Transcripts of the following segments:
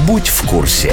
Будь в курсе.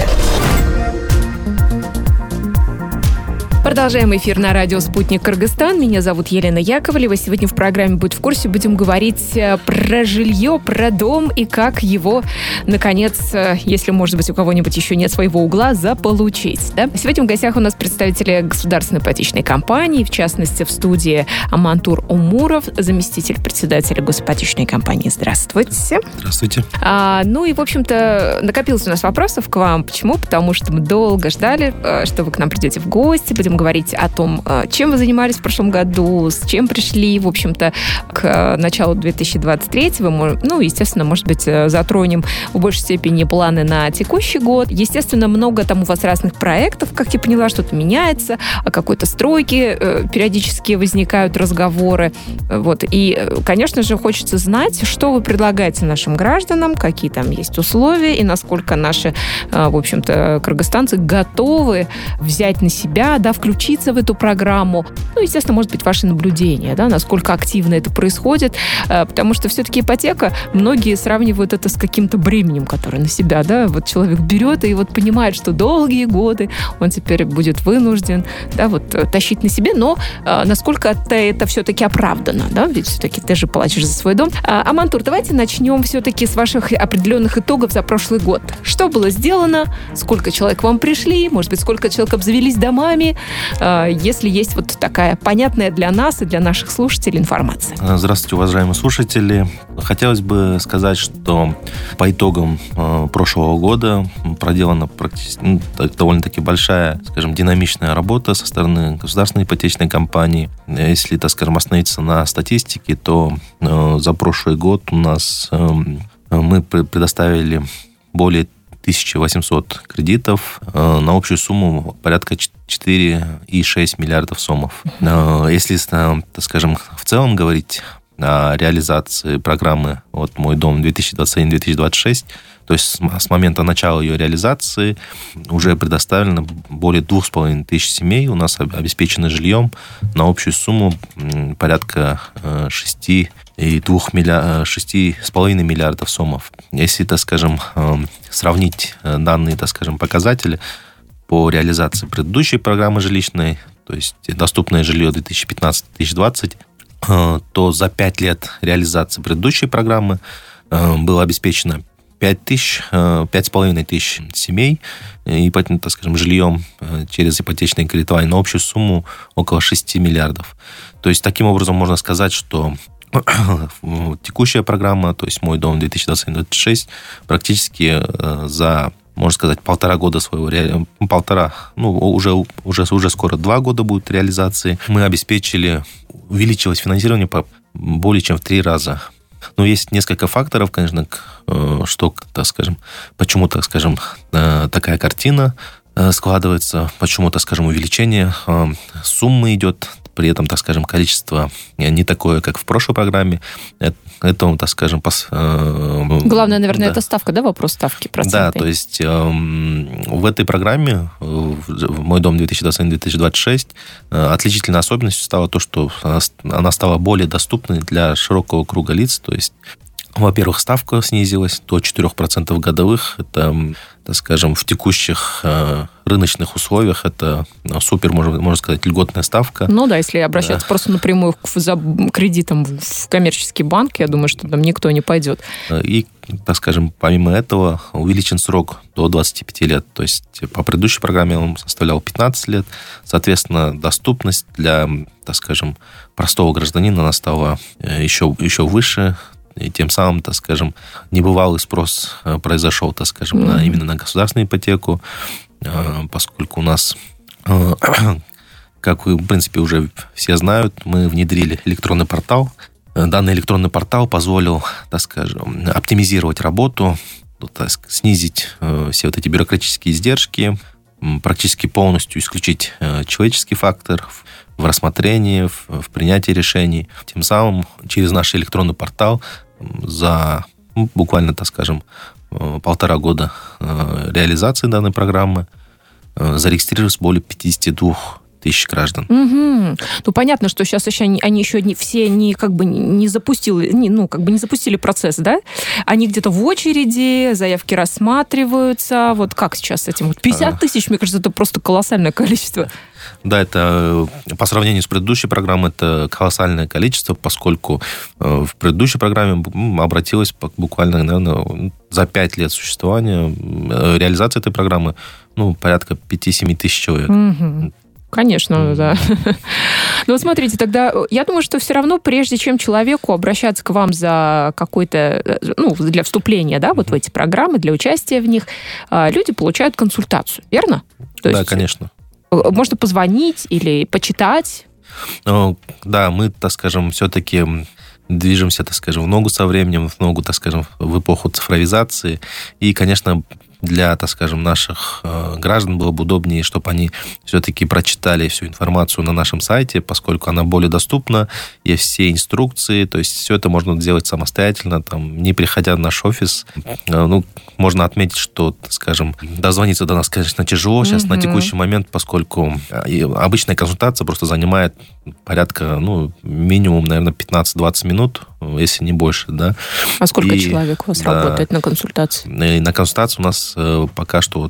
Продолжаем эфир на радио «Спутник Кыргызстан». Меня зовут Елена Яковлева. Сегодня в программе «Будь в курсе» будем говорить про жилье, про дом и как его, наконец, если, может быть, у кого-нибудь еще нет своего угла, заполучить. Да? Сегодня в гостях у нас представители государственной ипотечной компании, в частности, в студии Амантур Умуров, заместитель председателя госипотечной компании. Здравствуйте. Здравствуйте. Ну и, в общем-то, накопилось у нас вопросов к вам. Почему? Потому что мы долго ждали, что вы к нам придете в гости, будем говорить о том, чем вы занимались в прошлом году, с чем пришли, в общем-то, к началу 2023-го. Ну, естественно, может быть, затронем в большей степени планы на текущий год. Естественно, много там у вас разных проектов, как я поняла, что-то меняется, о какой-то стройке периодически возникают разговоры. Вот. И, конечно же, хочется знать, что вы предлагаете нашим гражданам, какие там есть условия и насколько наши, в общем-то, кыргызстанцы готовы взять на себя, да, включиться в эту программу. Ну, естественно, может быть, ваши наблюдения, да, насколько активно это происходит, потому что все-таки ипотека, многие сравнивают это с каким-то бременем, которое на себя, да, вот человек берет и вот понимает, что долгие годы он теперь будет вынужден, да, вот тащить на себе, но насколько это все-таки оправдано, да, ведь все-таки ты же платишь за свой дом. Амантур, давайте начнем все-таки с ваших определенных итогов за прошлый год. Что было сделано? Сколько человек к вам пришли? Может быть, сколько человек обзавелись домами? Если есть вот такая понятная для нас и для наших слушателей информация. Здравствуйте, уважаемые слушатели. Хотелось бы сказать, что по итогам прошлого года проделана практически довольно-таки большая, скажем, динамичная работа со стороны государственной ипотечной компании. Если, так скажем, остановиться на статистике, то за прошлый год у нас мы предоставили более 1800 кредитов на общую сумму порядка 4,6 миллиардов сомов. Если, так скажем, в целом говорить о реализации программы вот «Мой дом» 2021-2026, то есть с момента начала ее реализации уже предоставлено более 2500 семей у нас обеспечены жильем на общую сумму порядка 6,5 миллиардов сомов. Если, так скажем, сравнить данные, так скажем, показатели по реализации предыдущей программы жилищной, то есть доступное жилье 2015-2020, то за 5 лет реализации предыдущей программы было обеспечено 5500 семей, так скажем, жильем через ипотечные кредитования на общую сумму около 6 миллиардов. То есть, таким образом, можно сказать, что текущая программа, то есть «Мой дом» 2021-2026, практически за, можно сказать, полтора года своего, уже скоро 2 года будет реализации, мы обеспечили, увеличилось финансирование более чем в 3 раза. Но есть несколько факторов, конечно, что, так скажем, почему, так скажем, такая картина складывается, почему, так скажем, увеличение суммы идет, при этом, так скажем, количество не такое, как в прошлой программе. Это, так скажем... Главное, наверное, это ставка, да, вопрос ставки процентной? Да, то есть в этой программе, в «Мой дом» 2021-2026, отличительной особенностью стало то, что она стала более доступной для широкого круга лиц, то есть, во-первых, ставка снизилась до 4% годовых. Это, так скажем, в текущих рыночных условиях это супер, можно сказать, льготная ставка. Ну да, если обращаться просто напрямую за кредитом в коммерческий банк, я думаю, что там никто не пойдет. И, так скажем, помимо этого увеличен срок до 25 лет. То есть по предыдущей программе он составлял 15 лет. Соответственно, доступность для, так скажем, простого гражданина она стала еще выше. И тем самым, так скажем, небывалый спрос произошел, так скажем, именно на государственную ипотеку, поскольку у нас, как вы, в принципе, уже все знают, мы внедрили электронный портал. Данный электронный портал позволил, так скажем, оптимизировать работу, снизить все вот эти бюрократические издержки, практически полностью исключить человеческий фактор в рассмотрении, в принятии решений. Тем самым через наш электронный портал за буквально, так скажем, 1,5 года реализации данной программы зарегистрировалось более 52 тысяч граждан. Угу. Ну, понятно, что сейчас еще они еще все не запустили процесс, да? Они где-то в очереди, заявки рассматриваются. Вот как сейчас с этим? 50 тысяч, мне кажется, это просто колоссальное количество. Да, это по сравнению с предыдущей программой, это колоссальное количество, поскольку в предыдущей программе обратилось буквально, наверное, за 5 лет существования, реализации этой программы, порядка 5-7 тысяч человек. Угу. Конечно, да. Ну, вот смотрите, тогда я думаю, что все равно, прежде чем человеку обращаться к вам за какой-то, для вступления, да, вот в эти программы, для участия в них, люди получают консультацию, верно? Да, конечно. Можно позвонить или почитать? Да, мы, так скажем, все-таки движемся, так скажем, в ногу со временем, в ногу, так скажем, в эпоху цифровизации. И, конечно, для, так скажем, наших граждан было бы удобнее, чтобы они все-таки прочитали всю информацию на нашем сайте, поскольку она более доступна, есть все инструкции, то есть все это можно делать самостоятельно, не приходя в наш офис. Можно отметить, что, так скажем, дозвониться до нас, конечно, тяжело сейчас на текущий момент, поскольку обычная консультация просто занимает порядка, минимум, наверное, 15-20 минут, если не больше, да. А сколько человек у вас работает на консультации? И на консультации у нас пока что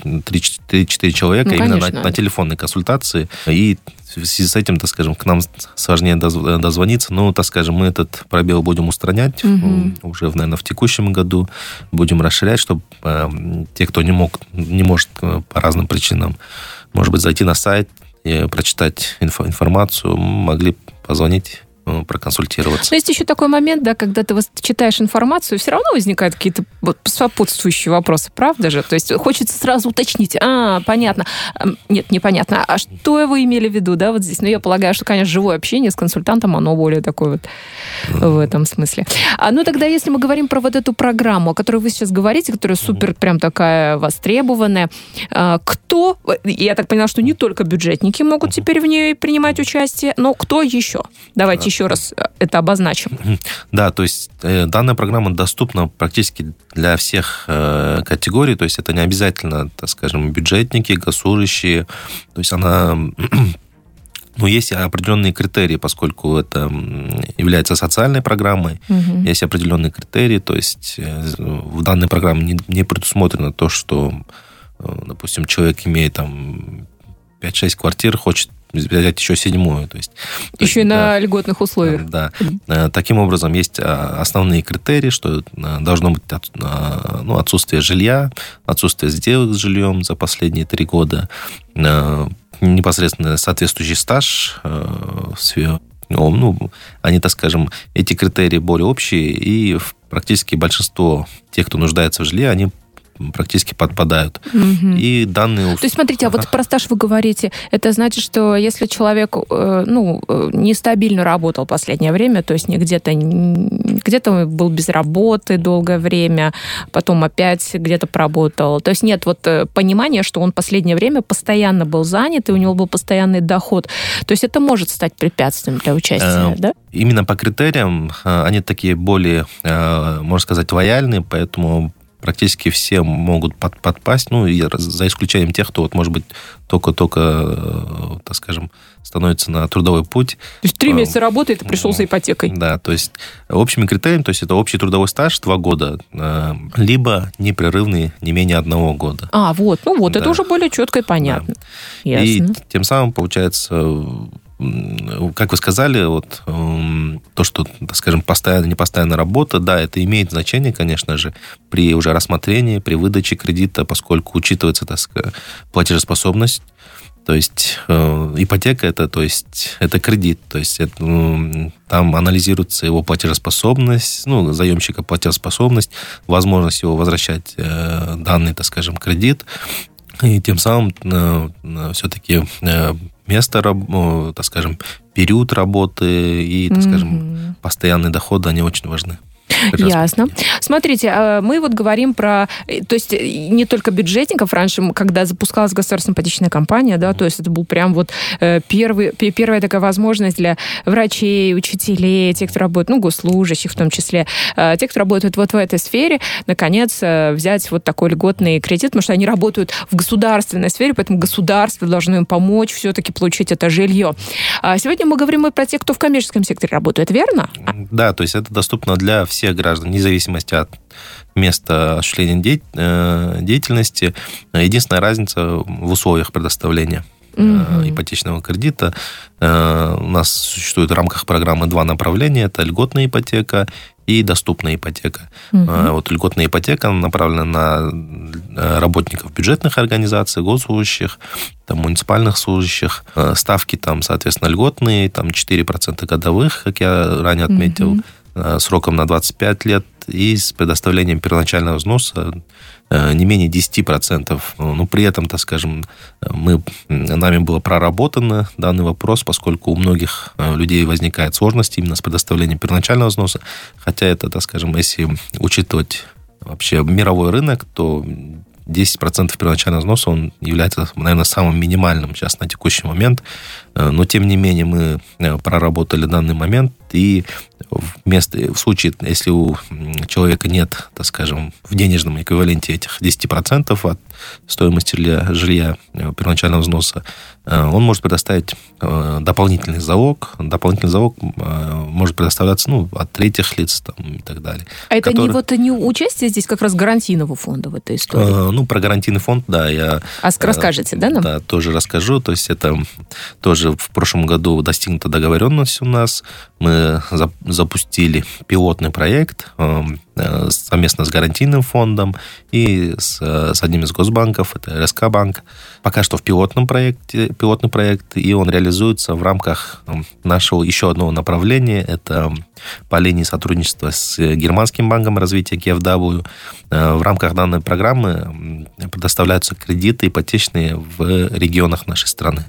3-4 человека именно на телефонной консультации. И в связи с этим, так скажем, к нам сложнее дозвониться. Так скажем, мы этот пробел будем устранять уже, наверное, в текущем году. Будем расширять, чтобы те, кто не может по разным причинам, может быть, зайти на сайт и прочитать информацию, могли позвонить, проконсультироваться. Но есть еще такой момент, да, когда ты читаешь информацию, все равно возникают какие-то сопутствующие вопросы, правда же? То есть хочется сразу уточнить. Понятно. Нет, непонятно. А что вы имели в виду, да, вот здесь? Я полагаю, что, конечно, живое общение с консультантом, оно более такое в этом смысле. Тогда, если мы говорим про вот эту программу, о которой вы сейчас говорите, которая супер прям такая востребованная, кто, я так поняла, что не только бюджетники могут теперь в ней принимать участие, но кто еще? Давайте еще раз это обозначим. Да, то есть данная программа доступна практически для всех категорий, то есть это не обязательно, так скажем, бюджетники, госслужащие, то есть она... есть определенные критерии, поскольку это является социальной программой, есть определенные критерии, то есть в данной программе не предусмотрено то, что, допустим, человек имеет 5-6 квартир, хочет взять еще 7-ю. Еще и на льготных условиях. Да. Таким образом, есть основные критерии, что должно быть отсутствие жилья, отсутствие сделок с жильем за последние 3 года, непосредственно соответствующий стаж, они, так скажем, эти критерии более общие, и практически большинство тех, кто нуждается в жилье, они практически подпадают. И данные... То есть, смотрите, вот про стаж вы говорите, это значит, что если человек нестабильно работал в последнее время, то есть где-то был без работы долгое время, потом опять где-то поработал, то есть нет понимания, что он в последнее время постоянно был занят, и у него был постоянный доход. То есть это может стать препятствием для участия, да? Именно по критериям они такие более, можно сказать, лояльные, поэтому практически все могут подпасть, за исключением тех, кто, может быть, только, так скажем, становится на трудовой путь. То есть 3 месяца работает и пришел за ипотекой. Да, то есть общими критериями, то есть это общий трудовой стаж 2 года, либо непрерывный не менее 1 года. Да. Это уже более четко и понятно. Да. Ясно. И тем самым, получается, как вы сказали, то, что, так скажем, непостоянная работа, да, это имеет значение, конечно же, при уже рассмотрении, при выдаче кредита, поскольку учитывается, так сказать, платежеспособность. То есть ипотека это кредит, то есть там анализируется его платежеспособность, заемщика платежеспособность, возможность его возвращать данный, так скажем, кредит, и тем самым все-таки место, так скажем, период работы и, так скажем, постоянные доходы, они очень важны. Ясно. Смотрите, мы вот говорим про... То есть не только бюджетников. Раньше, когда запускалась государственная ипотечная компания, да, то есть это был прям вот первая такая возможность для врачей, учителей, тех, кто работает, госслужащих в том числе, тех, кто работает вот в этой сфере, наконец взять вот такой льготный кредит, потому что они работают в государственной сфере, поэтому государство должно им помочь все-таки получить это жилье. Сегодня мы говорим и про тех, кто в коммерческом секторе работает, верно? Да, то есть это доступно для всех граждан, вне зависимости от места осуществления деятельности. Единственная разница в условиях предоставления ипотечного кредита. У нас существует в рамках программы 2 направления. Это льготная ипотека и доступная ипотека. Вот льготная ипотека направлена на работников бюджетных организаций, госслужащих, муниципальных служащих. Ставки там, соответственно, льготные, там 4% годовых, как я ранее отметил, сроком на 25 лет и с предоставлением первоначального взноса не менее 10%. Но при этом, так скажем, нами было проработано данный вопрос, поскольку у многих людей возникают сложности именно с предоставлением первоначального взноса. Хотя это, так скажем, если учитывать вообще мировой рынок, то 10% первоначального взноса, он является, наверное, самым минимальным сейчас на текущий момент. Но, тем не менее, мы проработали данный момент, и в случае, если у человека нет, так скажем, в денежном эквиваленте этих 10% от стоимости жилья первоначального взноса, он может предоставить дополнительный залог. Дополнительный залог может предоставляться от третьих лиц и так далее. А это не участие здесь как раз гарантийного фонда в этой истории? Про гарантийный фонд, да. Расскажете, да, нам? Да, тоже расскажу. То есть это тоже в прошлом году достигнута договоренность у нас. Мы запустили пилотный проект совместно с гарантийным фондом и с одним из госбанков, это РСК банк. Пока что в пилотный проект, и он реализуется в рамках нашего еще одного направления. Это по линии сотрудничества с германским банком развития KfW. В рамках данной программы предоставляются кредиты ипотечные в регионах нашей страны.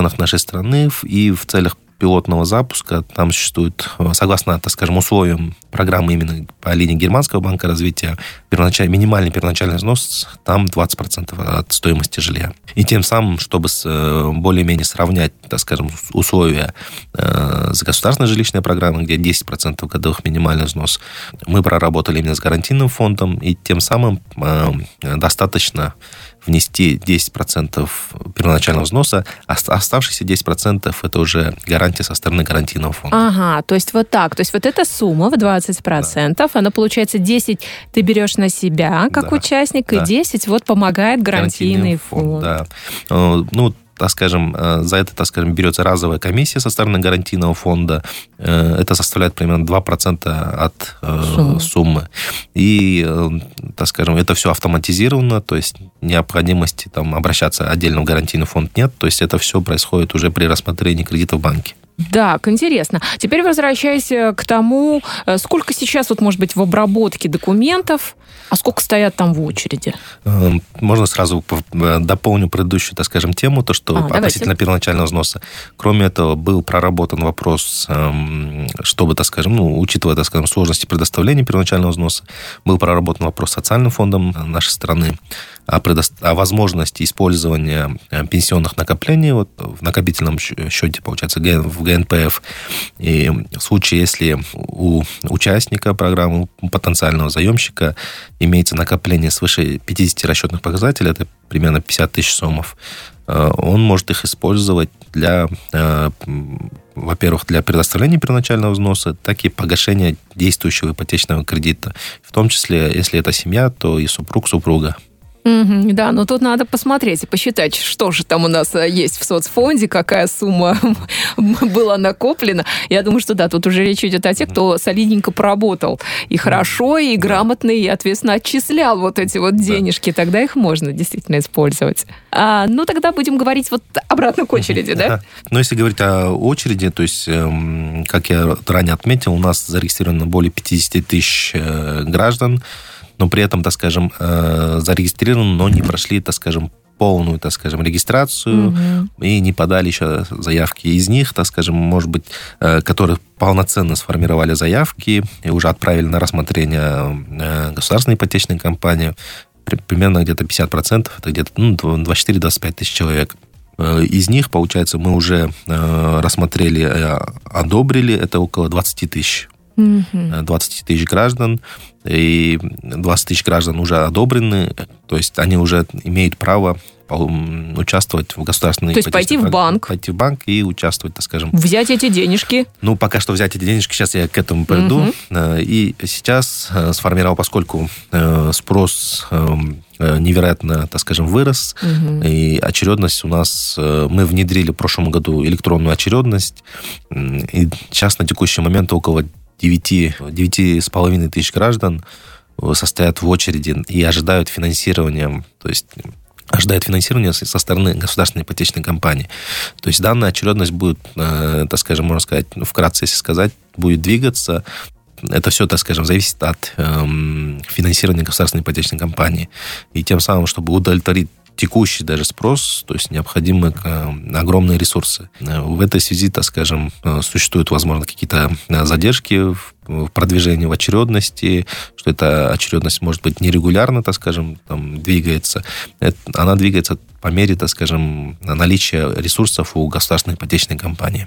И в целях пилотного запуска там существует, согласно, так скажем, условиям программы именно по линии Германского банка развития, минимальный первоначальный взнос там 20% от стоимости жилья. И тем самым, чтобы более-менее сравнять, так скажем, условия с государственной жилищной программой, где 10% годовых минимальный взнос, мы проработали именно с гарантийным фондом, и тем самым достаточно внести 10% первоначального взноса, а оставшиеся 10% это уже гарантия со стороны гарантийного фонда. Ага, то есть вот так. То есть вот эта сумма в 20%, да. Она получается 10 ты берешь на себя как участник, и 10 помогает гарантийный фонд. Да. Так скажем, за это, так скажем, берется разовая комиссия со стороны гарантийного фонда. Это составляет примерно 2% от суммы. И, так скажем, это все автоматизировано, то есть необходимости обращаться отдельно в гарантийный фонд нет. То есть это все происходит уже при рассмотрении кредита в банке. Так, интересно. Теперь возвращаясь к тому, сколько сейчас, может быть, в обработке документов, а сколько стоят там в очереди? Можно сразу дополню предыдущую, так скажем, тему, то, что относительно первоначального взноса. Кроме этого, был проработан вопрос, чтобы, так скажем, учитывая, так скажем, сложности предоставления первоначального взноса, был проработан вопрос с социальным фондом нашей страны о возможности использования пенсионных накоплений в накопительном счете, получается, в ГНПФ. И в случае, если у участника программы, у потенциального заемщика имеется накопление свыше 50 расчетных показателей, это примерно 50 тысяч сомов, он может их использовать во-первых, для предоставления первоначального взноса, так и погашения действующего ипотечного кредита. В том числе, если это семья, то и супруга. Да, но тут надо посмотреть и посчитать, что же там у нас есть в соцфонде, какая сумма была накоплена. Я думаю, что да, тут уже речь идет о тех, кто солидненько поработал и хорошо, и грамотно, и ответственно отчислял эти денежки. Тогда их можно действительно использовать. Тогда будем говорить обратно к очереди, да? Но если говорить о очереди, то есть, как я ранее отметил, у нас зарегистрировано более 50 тысяч граждан, но при этом, так скажем, зарегистрированы, но не прошли, так скажем, полную, так скажем, регистрацию и не подали еще заявки. Из них, так скажем, может быть, которые полноценно сформировали заявки и уже отправили на рассмотрение государственной ипотечной компании, примерно где-то 50%, это где-то 24-25 тысяч человек. Из них, получается, мы уже рассмотрели, одобрили, это около 20 тысяч. 20 тысяч граждан, и 20 тысяч граждан уже одобрены, то есть они уже имеют право участвовать в государственной ипотечной. То есть пойти в банк и участвовать, так скажем. Взять эти денежки. Ну, пока что взять эти денежки, сейчас я к этому приду. И сейчас сформировал, поскольку спрос невероятно, так скажем, вырос, и очередность у нас, мы внедрили в прошлом году электронную очередность, и сейчас на текущий момент около 9,5 тысяч граждан состоят в очереди и ожидают финансирования, то есть ожидает финансирования со стороны государственной ипотечной компании. То есть данная очередность будет, так скажем, можно сказать, вкратце, если сказать, будет двигаться. Это все, так скажем, зависит от финансирования государственной ипотечной компании. И тем самым, чтобы удовлетворить текущий даже спрос, то есть необходимы огромные ресурсы. В этой связи, так скажем, существуют, возможно, какие-то задержки в продвижении в очередности, что эта очередность может быть нерегулярно, так скажем, там, двигается. Она двигается по мере, так скажем, наличия ресурсов у государственной ипотечной компании.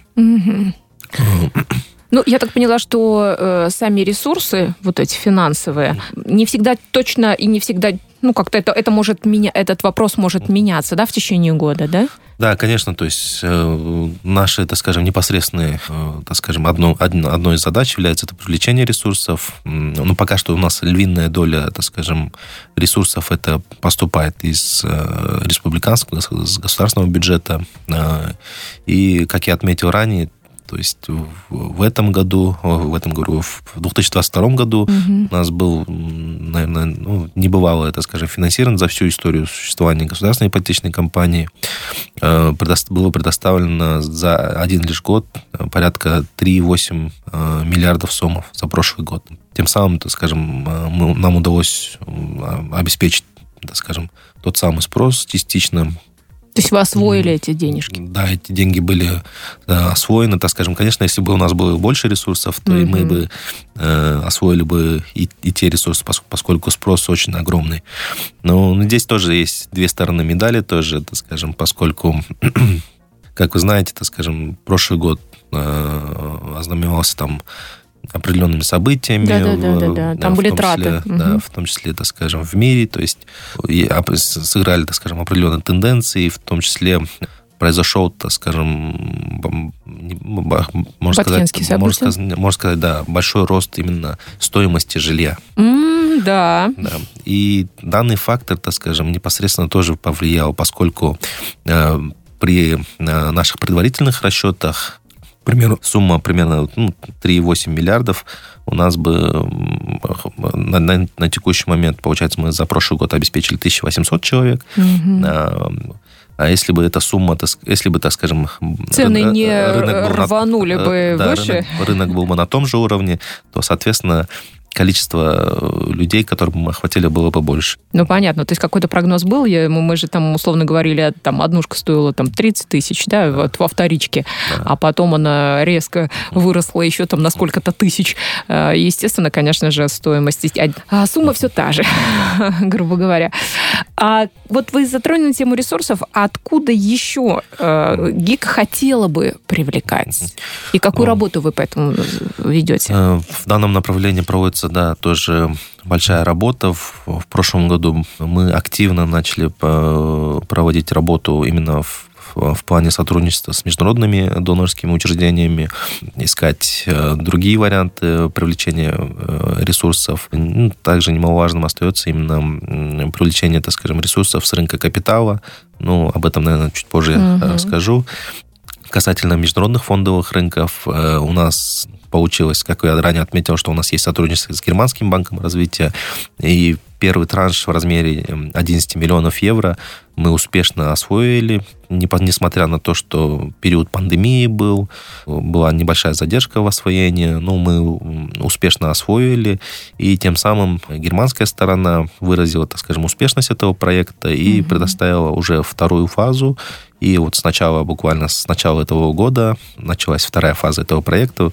Ну, я так поняла, что сами ресурсы, вот эти финансовые, не всегда точно и не всегда, ну, как-то это может этот вопрос может меняться, да, в течение года, да? Да, конечно, то есть наши, так скажем, непосредственные, так скажем, одной из задач является это привлечение ресурсов. Но пока что у нас львиная доля, так скажем, ресурсов это поступает из республиканского, из государственного бюджета. И, как я отметил ранее, то есть в этом году, в 2022 году у нас был, наверное, небывалое, так скажем, финансирование за всю историю существования государственной ипотечной компании. Было предоставлено за один лишь год порядка 3,8 миллиардов сомов за прошлый год. Тем самым, так скажем, нам удалось обеспечить, так скажем, тот самый спрос частично. То есть вы освоили эти денежки? Да, эти деньги были освоены, так скажем. Конечно, если бы у нас было больше ресурсов, то и мы бы освоили бы и те ресурсы, поскольку спрос очень огромный. Но здесь тоже есть две стороны медали, тоже, так скажем, поскольку, как вы знаете, так скажем, прошлый год ознаменовался там определенными событиями. Да. Там были траты. Да, в том числе, так скажем, в мире. То есть сыграли, так скажем, определенные тенденции, в том числе произошел, так скажем, можно сказать, да, большой рост именно стоимости жилья. Да. И данный фактор, так скажем, непосредственно тоже повлиял, поскольку при наших предварительных расчетах, к примеру, сумма примерно 3,8 миллиардов у нас бы на текущий момент, получается, мы за прошлый год обеспечили 1800 человек. А если бы эта сумма, если бы, так скажем, цены не рванули бы выше, рынок был бы на том же уровне, то, соответственно, количество людей, которым мы охватили, было бы больше. Ну, понятно. То есть какой-то прогноз был? Мы же там условно говорили, там однушка стоила там 30 тысяч, да, вот во вторичке, а потом она резко выросла еще там на сколько-то тысяч. Естественно, конечно же, стоимость... А сумма все та же, грубо говоря. А вот вы затронули тему ресурсов. Откуда еще ГИК хотела бы привлекать? И какую работу вы поэтому ведете? В данном направлении проводится, да, тоже большая работа. В прошлом году мы активно начали проводить работу именно в плане сотрудничества с международными донорскими учреждениями, искать другие варианты привлечения ресурсов. Также немаловажным остается именно привлечение, так скажем, ресурсов с рынка капитала. Об этом, наверное, чуть позже я расскажу. Касательно международных фондовых рынков, у нас получилось, как я ранее отметил, что у нас есть сотрудничество с Германским банком развития, и первый транш в размере 11 миллионов евро мы успешно освоили, несмотря на то, что период пандемии был, была небольшая задержка в освоении, но мы успешно освоили, и тем самым германская сторона выразила, так скажем, успешность этого проекта и предоставила уже вторую фазу. И вот буквально с начала этого года началась вторая фаза этого проекта.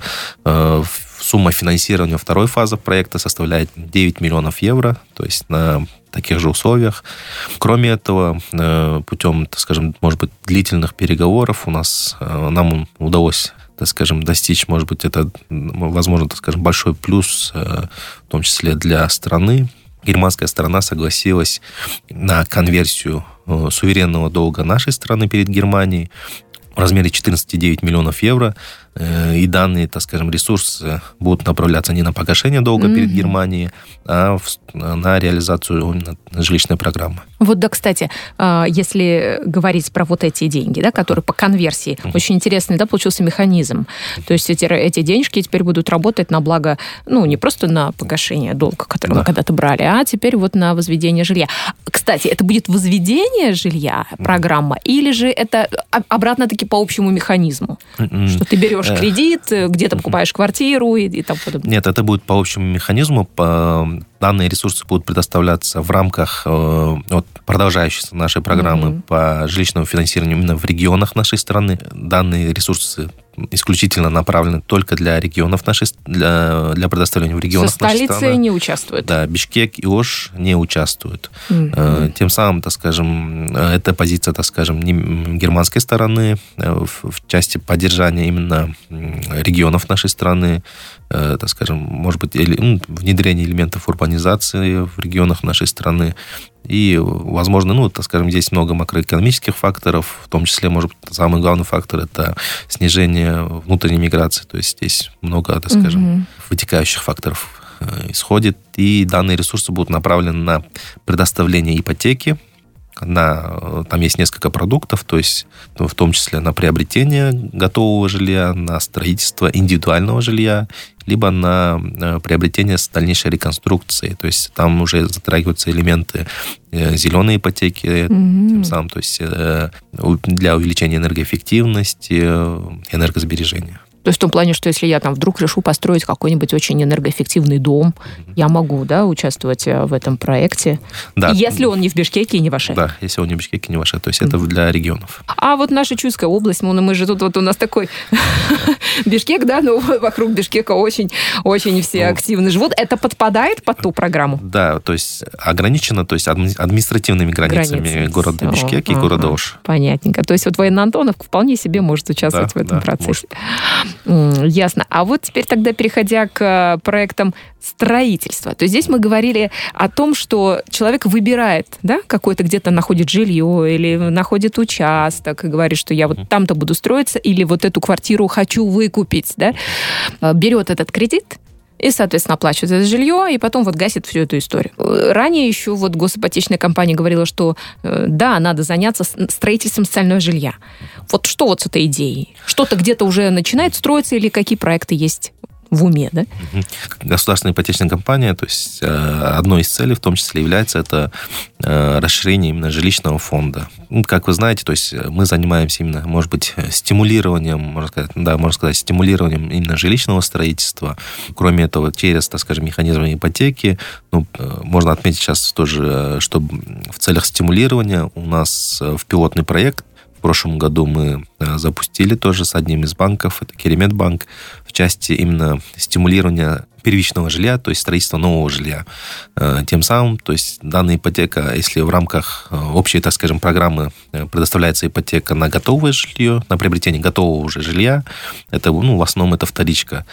Сумма финансирования второй фазы проекта составляет 9 миллионов евро, то есть на таких же условиях. Кроме этого, путем, так скажем, может быть, длительных переговоров нам удалось, так скажем, достичь, может быть, это, возможно, так скажем, большой плюс, в том числе для страны. Германская сторона согласилась на конверсию суверенного долга нашей страны перед Германией в размере 14,9 миллионов евро. И данные, так скажем, ресурсы будут направляться не на погашение долга перед Германией, а на реализацию именно жилищной программы. Вот, да, кстати, если говорить про вот эти деньги, да, которые по конверсии, очень интересный, да, получился механизм. То есть эти денежки теперь будут работать на благо, не просто на погашение долга, который мы когда-то брали, а теперь вот на возведение жилья. Кстати, это будет возведение жилья, программа, или же это обратно-таки по общему механизму? Что ты берешь кредит, где-то покупаешь квартиру и тому подобное? Нет, это будет по общему механизму. Данные ресурсы будут предоставляться в рамках продолжающейся нашей программы по жилищному финансированию именно в регионах нашей страны. Данные ресурсы исключительно направлены только для регионов для предоставления в регионах нашей страны. Со столицей не участвуют? Да, Бишкек и Ош не участвуют. Тем самым, так скажем, это позиция, так скажем, не германской стороны в части поддержания именно регионов нашей страны, так скажем, может быть, внедрение элементов урбанизации в регионах нашей страны. И, возможно, так скажем, здесь много макроэкономических факторов, в том числе, может быть, самый главный фактор – это снижение внутренней миграции. То есть здесь много, так скажем, вытекающих факторов исходит. И данные ресурсы будут направлены на предоставление ипотеки. Там есть несколько продуктов, то есть в том числе на приобретение готового жилья, на строительство индивидуального жилья, либо на приобретение с дальнейшей реконструкцией. То есть там уже затрагиваются элементы зеленой ипотеки, тем самым, то есть для увеличения энергоэффективности, энергосбережения. То есть в том плане, что если я там вдруг решу построить какой-нибудь очень энергоэффективный дом, я могу, да, участвовать в этом проекте, да. Если он не в Бишкеке и не в Оше. Да, если он не в Бишкеке и не в Оше, то есть это для регионов. А вот наша Чуйская область, мы же тут вот у нас такой Бишкек, да, но вокруг Бишкека очень все активно живут. Это подпадает под ту программу? Да, то есть ограничено, то есть административными границами города Бишкек и города Ош. Понятненько. То есть вот Военно-Антоновка вполне себе может участвовать в этом процессе. Ясно. А вот теперь тогда, переходя к проектам строительства, то здесь мы говорили о том, что человек выбирает, да, какой-то где-то находит жилье или находит участок и говорит, что я вот там-то буду строиться или вот эту квартиру хочу выкупить, да, берет этот кредит и, соответственно, оплачивает это жилье, и потом вот гасит всю эту историю. Ранее еще вот госипотечная компания говорила, что да, надо заняться строительством социального жилья. Вот что вот с этой идеей? Что-то где-то уже начинает строиться или какие проекты есть в уме, да? Государственная ипотечная компания, то есть одной из целей в том числе является это расширение именно жилищного фонда. Как вы знаете, то есть мы занимаемся именно, может быть, стимулированием, можно сказать, стимулированием именно жилищного строительства. Кроме этого, через, так скажем, механизмы ипотеки, можно отметить сейчас тоже, что в целях стимулирования у нас в пилотный проект в прошлом году мы запустили тоже с одним из банков, это Кереметбанк, в части именно стимулирования первичного жилья, то есть строительства нового жилья. Тем самым, то есть данная ипотека, если в рамках общей, так скажем, программы предоставляется ипотека на готовое жилье, на приобретение готового уже жилья, это, в основном это вторичка,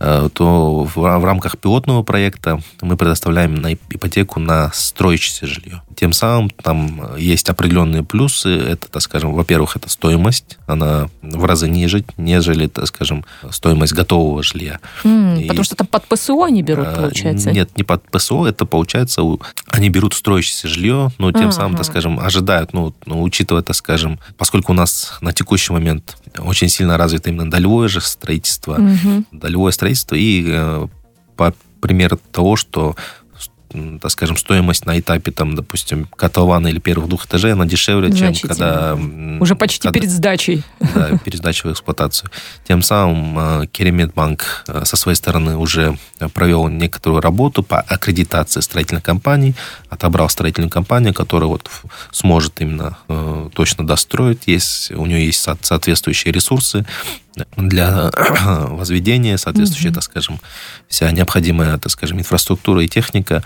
то в рамках пилотного проекта мы предоставляем на ипотеку на строящееся жилье. Тем самым там есть определенные плюсы. Это, так скажем, во-первых, это стоимость, она в разы ниже, нежели, так скажем, стоимость готового жилья. Потому что там под ПСО они берут, получается? Нет, не под ПСО, это получается, они берут строящееся жилье, но тем самым, так скажем, ожидают, учитывая, так скажем, поскольку у нас на текущий момент очень сильно развито именно долевое же строительство, и по примеру того, что так скажем, стоимость на этапе, там, допустим, котлована или первых 2 этажей, она дешевле, чем когда... Уже почти перед сдачей. Да, перед сдачей в эксплуатацию. Тем самым Кереметбанк со своей стороны уже провел некоторую работу по аккредитации строительных компаний, отобрал строительную компанию, которая вот сможет именно точно достроить, у нее есть соответствующие ресурсы для возведения, соответствующая, так скажем, вся необходимая, так скажем, инфраструктура и техника.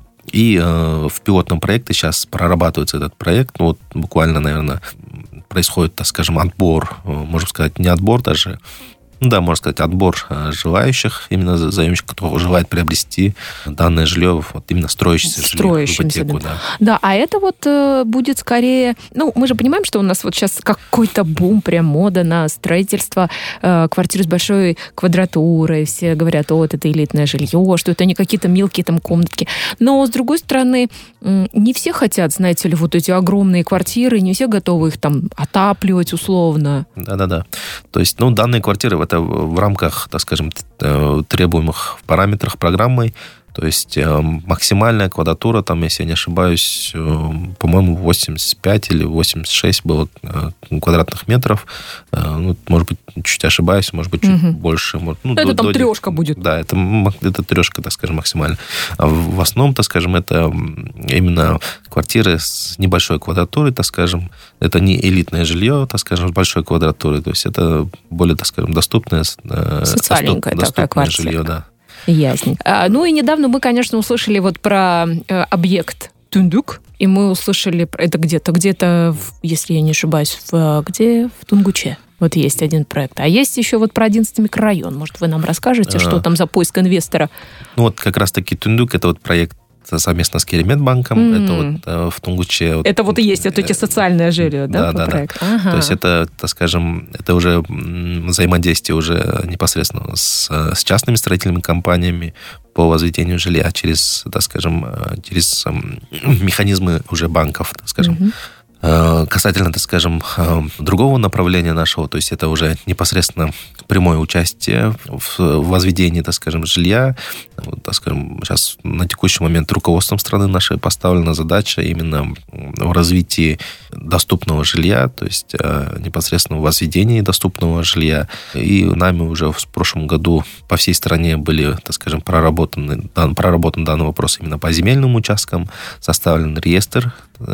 И в пилотном проекте сейчас прорабатывается этот проект. Ну, вот буквально, наверное, происходит, так скажем, отбор, можно сказать, не отбор даже, да, можно сказать, отбор желающих, именно заемщиков, кто желает приобрести данное жилье, вот именно строящееся жилье в ипотеку. Да, а это вот будет скорее... Ну, мы же понимаем, что у нас вот сейчас какой-то бум, прям мода на строительство квартир с большой квадратурой. Все говорят, вот это элитное жилье, что это не какие-то мелкие там комнатки. Но, с другой стороны, не все хотят, знаете ли, вот эти огромные квартиры, не все готовы их там отапливать условно. Да-да-да. То есть, ну, данные квартиры это в рамках, так скажем, требуемых параметрах программой. То есть максимальная квадратура, там, если я не ошибаюсь, по-моему, 85 или 86 было квадратных метров. Ну, может быть, чуть ошибаюсь, может быть, чуть больше. Ну, это там трешка будет. Да, это трешка, так скажем, максимально. А в основном, так скажем, это именно квартиры с небольшой квадратурой, так скажем. Это не элитное жилье, так скажем, с большой квадратурой. То есть это более, так скажем, доступное социальненькая такая квартира. Жилье, да. Ясненько. Ну и недавно мы, конечно, услышали вот про объект Тундук, и мы услышали, это где-то, если я не ошибаюсь, в Тунгуче. Вот есть один проект. А есть еще вот про 11-й микрорайон. Может, вы нам расскажете, что там за поиск инвестора? Ну вот как раз-таки Тундук, это вот проект совместно с Кереметбанком. Это вот в Тунгуче. Это вот и есть вот эти социальные жилья, да? Да. Ага. То есть это, так скажем, это уже взаимодействие уже непосредственно с частными строительными компаниями по возведению жилья через, так скажем, через механизмы уже банков, так скажем. Касательно, так скажем, другого направления нашего, то есть это уже непосредственно прямое участие в возведении, так скажем, жилья. Так скажем, сейчас на текущий момент руководством страны нашей поставлена задача именно в развитии доступного жилья, то есть непосредственно в возведении доступного жилья. И нами уже в прошлом году по всей стране были, так скажем, проработан данный вопрос именно по земельным участкам, составлен реестр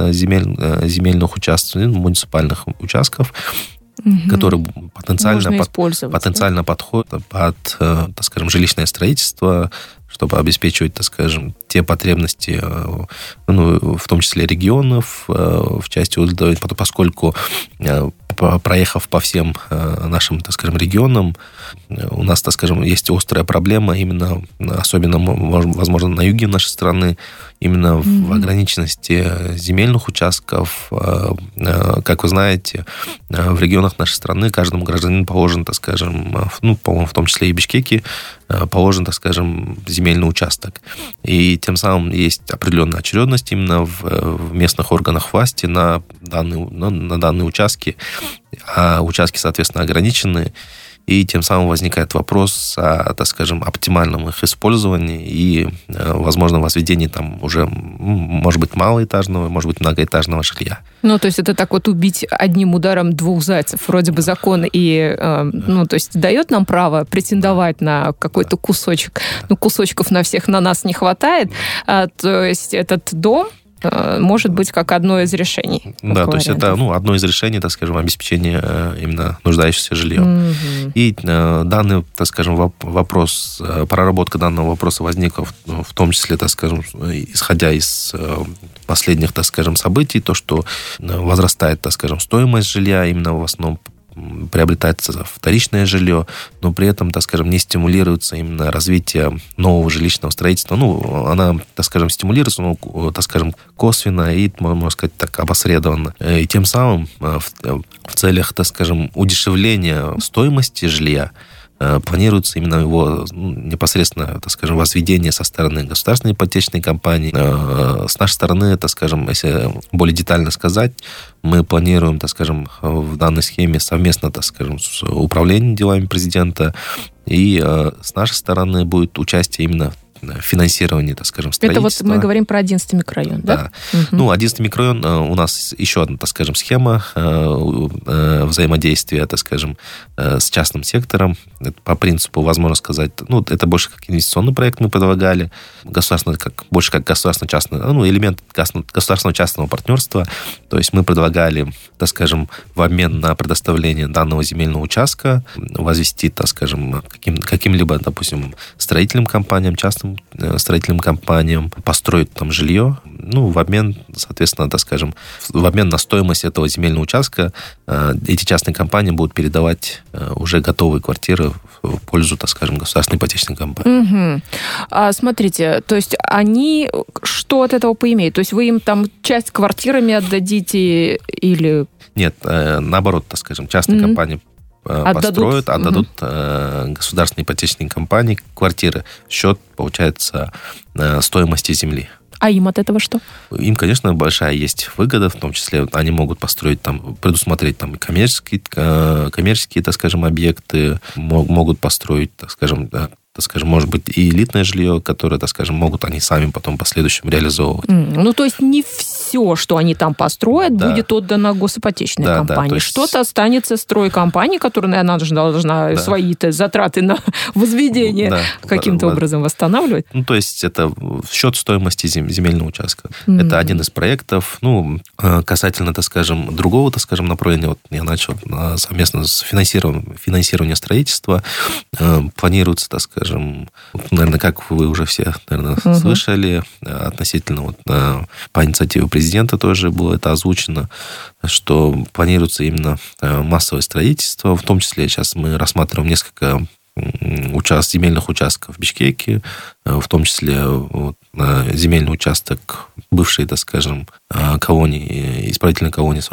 земельных участков, муниципальных участков, которые потенциально подходят под, так скажем, жилищное строительство, чтобы обеспечивать, так скажем, те потребности, ну, в том числе регионов, в части удовлетворения, поскольку проехав по всем нашим, так скажем, регионам, у нас, так скажем, есть острая проблема именно, особенно, возможно, на юге нашей страны, именно в ограниченности земельных участков. Как вы знаете, в регионах нашей страны каждому гражданину положен, так скажем, ну, по-моему, в том числе и Бишкеке, положен, так скажем, земельный участок. И тем самым есть определенная очередность именно в местных органах власти на данные участки. А участки, соответственно, ограничены. И тем самым возникает вопрос о, так скажем, оптимальном их использовании и, возможно, возведении там уже, может быть, малоэтажного, может быть, многоэтажного жилья. Ну, то есть это так вот убить одним ударом 2 зайцев. Вроде бы закон и, ну, то есть дает нам право претендовать на какой-то кусочек. Ну, кусочков на всех на нас не хватает. То есть этот дом может быть как одно из решений. Да, то есть это одно из решений, так скажем, обеспечения именно нуждающихся жильем. И данный, так скажем, вопрос, проработка данного вопроса возникла в том числе, так скажем, исходя из последних, так скажем, событий, то, что возрастает, так скажем, стоимость жилья, именно в основном приобретается вторичное жилье, но при этом, так скажем, не стимулируется именно развитие нового жилищного строительства. Ну, она, так скажем, стимулируется, но, так скажем, косвенно и, можно сказать, так, опосредованно. И тем самым в целях, так скажем, удешевления стоимости жилья планируется именно его непосредственно, так скажем, возведение со стороны государственной ипотечной компании. С нашей стороны, так скажем, если более детально сказать, мы планируем, так скажем, в данной схеме совместно, так скажем, с управлением делами президента, и с нашей стороны будет участие именно финансирование, так скажем, строительства. Это вот мы говорим про 11-й микрорайон, да? Угу. 11-й микрорайон, у нас еще одна, так скажем, схема взаимодействия, так скажем, с частным сектором. По принципу, возможно сказать, это больше как инвестиционный проект мы предлагали, больше как государственно-частный, элемент государственно-частного партнерства. То есть мы предлагали, так скажем, в обмен на предоставление данного земельного участка возвести, так скажем, каким-либо, допустим, строительным компаниям, частным строительным компаниям, построить там жилье, в обмен, соответственно, так скажем, в обмен на стоимость этого земельного участка эти частные компании будут передавать уже готовые квартиры в пользу, так скажем, государственной ипотечной компании. Угу. Смотрите, то есть они что от этого поимеют? То есть вы им там часть квартирами отдадите или... Нет, наоборот, так скажем, частные компании построят, отдадут государственной ипотечной компании квартиры в счет, получается, стоимости земли. А им от этого что? Им, конечно, большая есть выгода, в том числе они могут построить там, предусмотреть там коммерческие, так скажем, объекты, могут построить, так скажем, может быть, и элитное жилье, которое, так скажем, могут они сами потом в последующем реализовывать. То есть не все, что они там построят, будет отдано госипотечной компании. Есть... Что-то останется стройкомпании, которая, она же должна свои-то затраты на возведение каким-то образом восстанавливать. То есть это в счет стоимости земельного участка. Это один из проектов. Касательно, так скажем, другого, так скажем, направления, вот я начал совместно с финансированием строительства. Планируется, так скажем, наверное, как вы уже все, наверное, слышали, относительно по инициативе президента тоже было это озвучено, что планируется именно массовое строительство. В том числе сейчас мы рассматриваем несколько земельных участков в Бишкеке, в том числе земельный участок бывшей, так скажем, исправительной колонии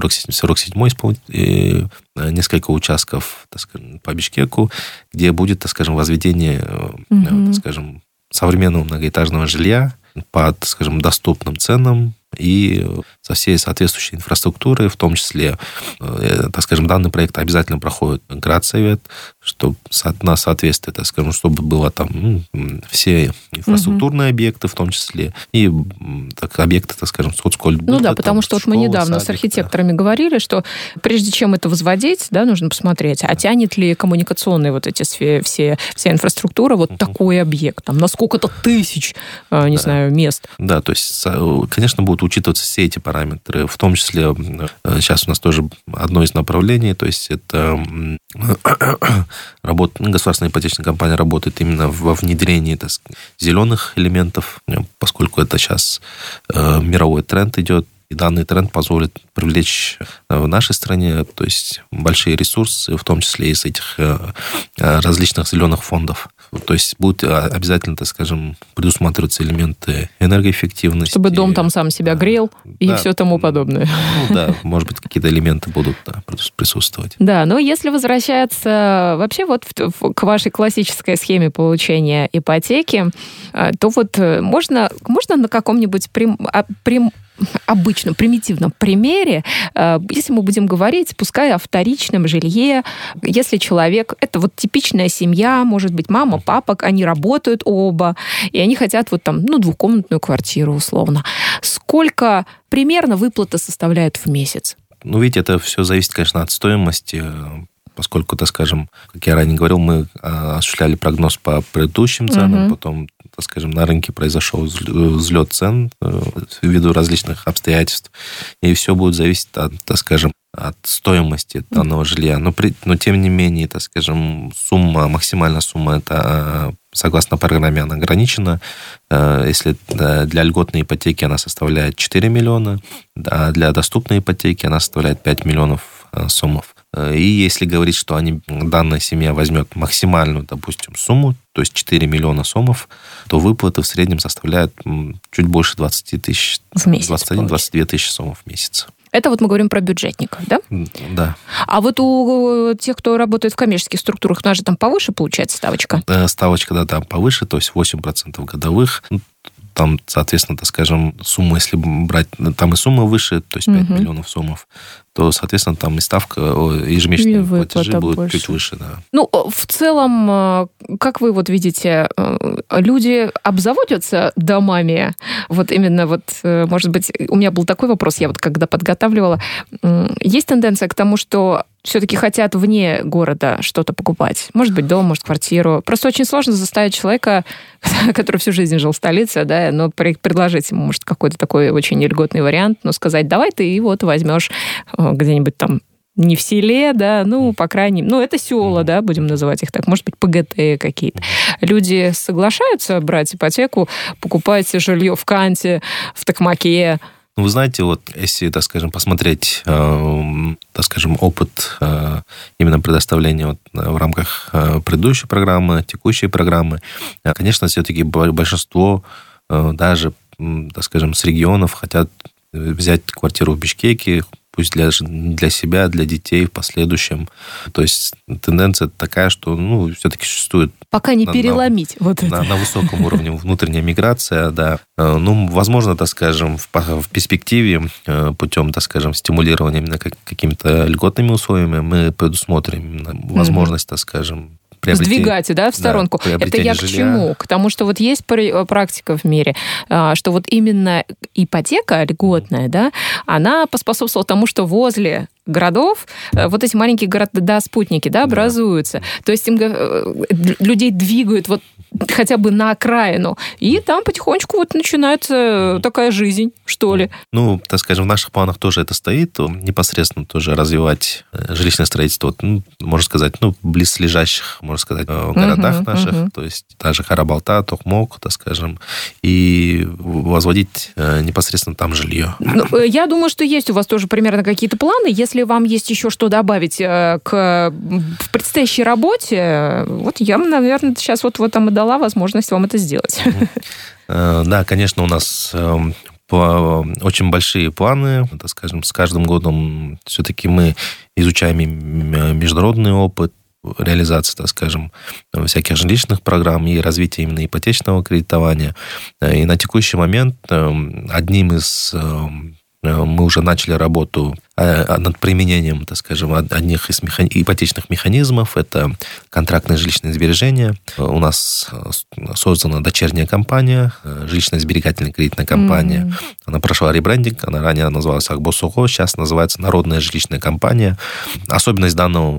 47-й, несколько участков, так скажем, по Бишкеку, где будет, так скажем, возведение, так скажем, современного многоэтажного жилья по, так скажем, доступным ценам и со всей соответствующей инфраструктурой, в том числе, так скажем, данный проект обязательно проходит Градсовет, чтобы на соответствие, так скажем, чтобы было там все инфраструктурные объекты, в том числе, и объекты, так скажем, соцкультуры. Потому что мы недавно с архитекторами говорили, что прежде чем это возводить, нужно посмотреть, а тянет ли коммуникационные вся инфраструктура такой объект, там, на сколько-то тысяч, не знаю, мест. Да, то есть, конечно, будут учитываться все эти параметры, в том числе сейчас у нас тоже одно из направлений, то есть это государственная ипотечная компания работает именно во внедрении зеленых элементов, поскольку это сейчас мировой тренд идет, и данный тренд позволит привлечь в нашей стране, то есть большие ресурсы, в том числе из этих различных зеленых фондов. То есть будут обязательно, так скажем, предусматриваться элементы энергоэффективности. Чтобы дом там сам себя грел и все тому подобное. Может быть, какие-то элементы будут присутствовать. Да, но если возвращаться вообще к вашей классической схеме получения ипотеки, то можно на каком-нибудь обычном, примитивном примере, если мы будем говорить, пускай о вторичном жилье, если человек, это типичная семья, может быть, мама, папа, они работают оба, и они хотят двухкомнатную квартиру условно. Сколько примерно выплата составляет в месяц? Видите, это все зависит, конечно, от стоимости, поскольку, так скажем, как я ранее говорил, мы осуществляли прогноз по предыдущим ценам, потом, так скажем, на рынке произошел взлет цен ввиду различных обстоятельств, и все будет зависеть от, так скажем, от стоимости данного жилья. Но тем не менее, так скажем, максимальная сумма, это согласно программе, она ограничена. Если для льготной ипотеки она составляет 4 миллиона, а для доступной ипотеки она составляет 5 миллионов сомов. И если говорить, что данная семья возьмет максимальную, допустим, сумму, то есть 4 миллиона сомов, то выплаты в среднем составляют чуть больше 20 тысяч, 21-22 тысячи сомов в месяц. Это мы говорим про бюджетников, да? Да. А у тех, кто работает в коммерческих структурах, у нас же там повыше получается ставочка? Ставочка, там повыше, то есть 8% годовых. Там, соответственно, так скажем, сумма, если брать, там и сумма выше, то есть 5 миллионов сомов, то, соответственно, там и ставка, ежемесячные платежи будут чуть выше. Да. Ну, в целом, как вы вот видите, люди обзаводятся домами? Вот именно вот, может быть, у меня был такой вопрос, я вот когда подготавливала. Есть тенденция к тому, что все-таки хотят вне города что-то покупать? Может быть, дом, может, квартиру. Просто очень сложно заставить человека, который всю жизнь жил в столице, да, но предложить ему, может, какой-то такой очень льготный вариант, но сказать, давай ты и вот возьмешь где-нибудь там не в селе, да, ну, по крайней мере, ну, это села, да, будем называть их так, может быть, ПГТ какие-то. Люди соглашаются брать ипотеку, покупать жилье в Канте, в Токмаке. Ну, вы знаете, вот если, так скажем, посмотреть, так скажем, опыт именно предоставления вот в рамках предыдущей программы, текущей программы, конечно, все-таки большинство даже, так скажем, с регионов хотят взять квартиру в Бишкеке, пусть для себя, для детей в последующем. То есть тенденция такая, что, ну, все-таки существует... Пока не переломить вот это. На высоком уровне внутренняя миграция, да. Ну, возможно, так скажем, в перспективе путем, так скажем, стимулирования именно какими-то льготными условиями мы предусмотрим возможность, так скажем, сдвигать, да, в сторонку. Да, это я жилья. К чему? К тому, что вот есть практика в мире, что вот именно ипотека льготная, да, она поспособствовала тому, что возле городов вот эти маленькие города-спутники, да, образуются. То есть людей двигают вот хотя бы на окраину, и там потихонечку вот начинается такая жизнь, что ли. Ну, так скажем, в наших планах тоже это стоит, непосредственно тоже развивать жилищное строительство, вот, ну, можно сказать, ну, близлежащих, можно сказать, городах наших, то есть даже Карабалта, Токмок, так скажем, и возводить непосредственно там жилье. Ну, я думаю, что есть у вас тоже примерно какие-то планы. Если вам есть еще что добавить к предстоящей работе, вот я, наверное, сейчас вот там и дала возможность вам это сделать. Да, конечно, у нас очень большие планы, так скажем, с каждым годом все-таки мы изучаем международный опыт реализации, так скажем, всяких жилищных программ и развития именно ипотечного кредитования. И на текущий момент одним из... Мы уже начали работу над применением, так скажем, одних из ипотечных механизмов. Это контрактное жилищное сбережение. У нас создана дочерняя компания, жилищно-сберегательная кредитная компания. Она прошла ребрендинг, она ранее называлась Акбосого, сейчас называется Народная жилищная компания. Особенность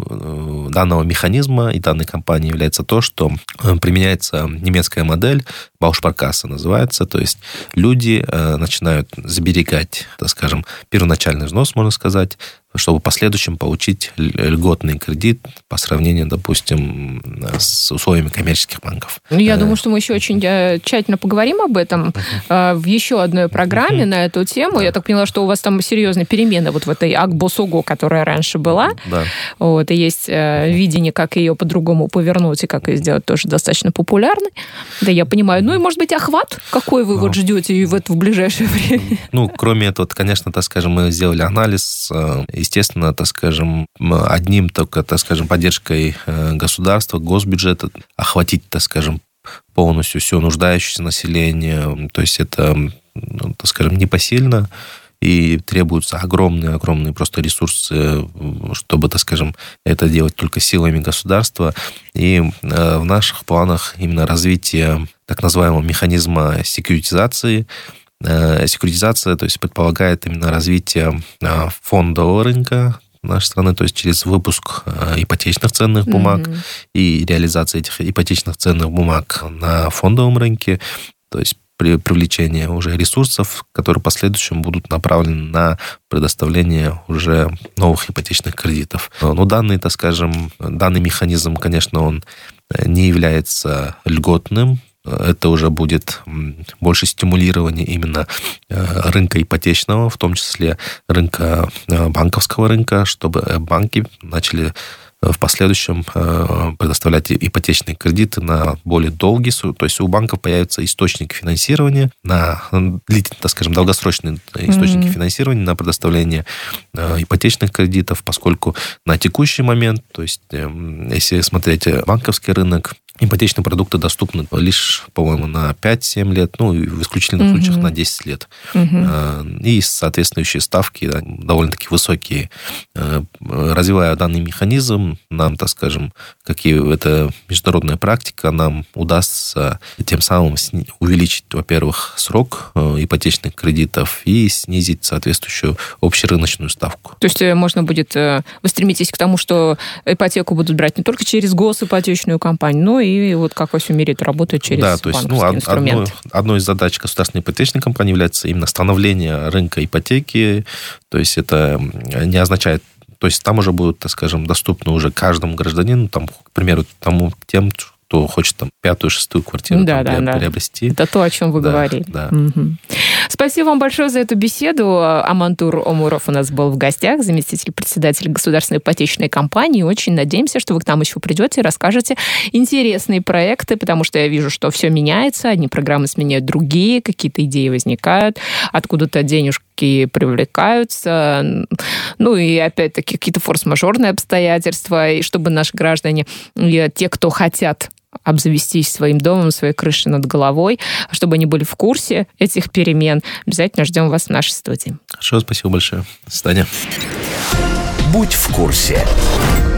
данного механизма и данной компании является то, что применяется немецкая модель, Bausparkasse называется, то есть люди начинают сберегать, так скажем, первоначальный взнос, можно сказать, чтобы в последующем получить льготный кредит по сравнению, допустим, с условиями коммерческих банков. Ну, я думаю, что мы еще очень тщательно поговорим об этом в еще одной программе на эту тему. Я так поняла, что у вас там серьезные перемены вот в этой Акбосого, которая раньше была. Да. Вот, и есть видение, как ее по-другому повернуть и как ее сделать тоже достаточно популярной. Да, я понимаю. Ну и, может быть, охват? Какой вы вот ждете в ближайшее время? Ну, кроме этого, конечно, так скажем, мы сделали анализ. Естественно, так скажем, одним только, так скажем, поддержкой государства, госбюджета охватить, так скажем, полностью все нуждающееся население. То есть это, так скажем, непосильно. И требуются огромные просто ресурсы, чтобы, так скажем, это делать только силами государства. И в наших планах именно развитие так называемого механизма секьюритизации. Секьюритизация, то есть, предполагает именно развитие фондового рынка нашей страны, то есть через выпуск ипотечных ценных бумаг и реализация этих ипотечных ценных бумаг на фондовом рынке, то есть при привлечении уже ресурсов, которые в последующем будут направлены на предоставление уже новых ипотечных кредитов. Но данный, так скажем, данный механизм, конечно, он не является льготным. Это уже будет больше стимулирование именно рынка ипотечного, в том числе рынка банковского рынка, чтобы банки начали в последующем предоставлять ипотечные кредиты на более долгий срок. То есть у банков появится источник финансирования, на, так скажем, долгосрочные источники финансирования на предоставление ипотечных кредитов, поскольку на текущий момент, то есть если смотреть банковский рынок, ипотечные продукты доступны лишь, по-моему, на 5-7 лет, ну, и в исключительных случаях на 10 лет. И соответствующие ставки довольно-таки высокие. Развивая данный механизм, нам, так скажем, как и это международная практика, нам удастся тем самым увеличить, во-первых, срок ипотечных кредитов и снизить соответствующую общерыночную ставку. То есть можно будет... Вы стремитесь к тому, что ипотеку будут брать не только через госипотечную компанию, но и вот как во всем мире это работает через банковский инструмент. Одной из задач государственной ипотечной компании является именно становление рынка ипотеки. То есть это не означает... То есть там уже будут, так скажем, доступны уже каждому гражданину, там, к примеру, тем, кто хочет там 5-6 квартиру приобрести. Это то, о чем вы говорили. Да. Угу. Спасибо вам большое за эту беседу. Амантур Омуров у нас был в гостях, заместитель председателя государственной ипотечной компании. Очень надеемся, что вы к нам еще придете и расскажете интересные проекты, потому что я вижу, что все меняется, одни программы сменяют другие, какие-то идеи возникают, откуда-то денежки привлекаются, ну и опять-таки какие-то форс-мажорные обстоятельства, и чтобы наши граждане, те, кто хотят обзавестись своим домом, своей крышей над головой, чтобы они были в курсе этих перемен. Обязательно ждем вас в нашей студии. Хорошо, спасибо большое. До свидания. Будь в курсе.